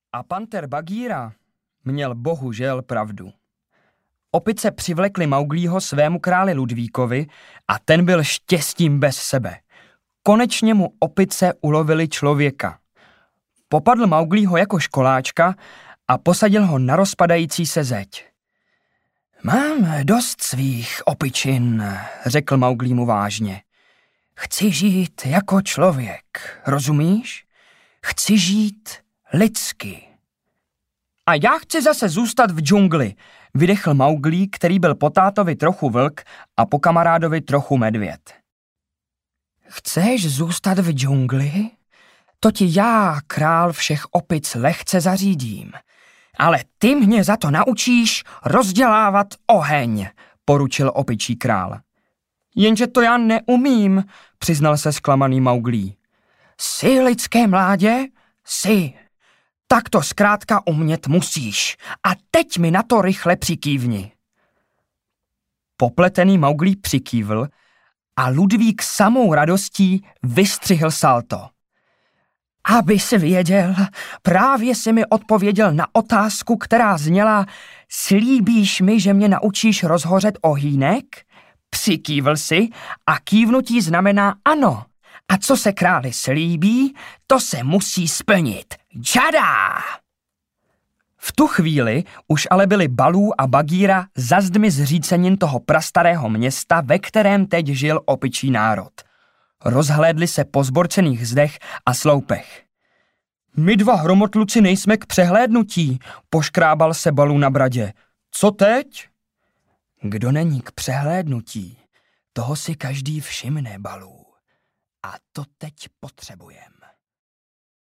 A panter Bagheera měl bohužel pravdu. Opice přivlekly Mauglího svému králi Ludvíkovi a ten byl štěstím bez sebe. Konečně mu opice ulovili člověka. Popadl Mauglího jako školáčka a posadil ho na rozpadající se zeď. Mám dost svých opičin, řekl Mauglí mu vážně. Chci žít jako člověk, rozumíš? Chci žít lidsky. A já chci zase zůstat v džungli, vydechl Mauglí, který byl po tátovi trochu vlk a po kamarádovi trochu medvěd. Chceš zůstat v džungli? To ti já, král všech opic, lehce zařídím. Ale ty mě za to naučíš rozdělávat oheň, poručil opičí král. Jenže to já neumím, přiznal se zklamaný Mauglí. Jsi lidské mládě? Jsi. Tak to zkrátka umět musíš. A teď mi na to rychle přikývni. Popletený Mauglí přikývl a Ludvík samou radostí vystřihl salto. Aby si věděl, právě si mi odpověděl na otázku, která zněla: slíbíš mi, že mě naučíš rozhořet ohýnek? Přikývl si a kývnutí znamená ano. A co se králi slíbí, to se musí splnit. Džadá! V tu chvíli už ale byli Balú a Bagheera za zdmi zřícenin toho prastarého města, ve kterém teď žil opičí národ. Rozhlédli se po zborcených zdech a sloupech. My dva hromotluci nejsme k přehlédnutí, poškrábal se Balú na bradě. Co teď? Kdo není k přehlédnutí, toho si každý všimne, Balú. A to teď potřebujem.